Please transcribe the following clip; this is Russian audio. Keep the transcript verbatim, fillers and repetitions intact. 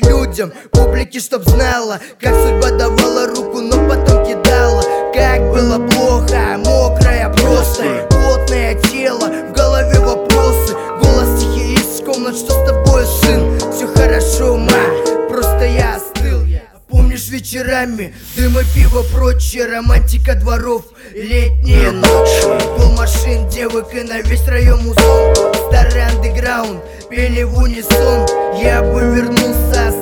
людям, публике, чтоб знала, как судьба давала руку, но потом кидала. Как было плохо, мокрая просто, плотное тело, в голове вопросы. Голос тихий из комнат, что с тобой, сын? Все хорошо, ма, просто я остыл. Помнишь вечерами, дым и пиво, прочее, романтика дворов, летние ночи, гул машин, девок и на весь район музон. Старый андеграунд, пели в унисон. Я бы вернулся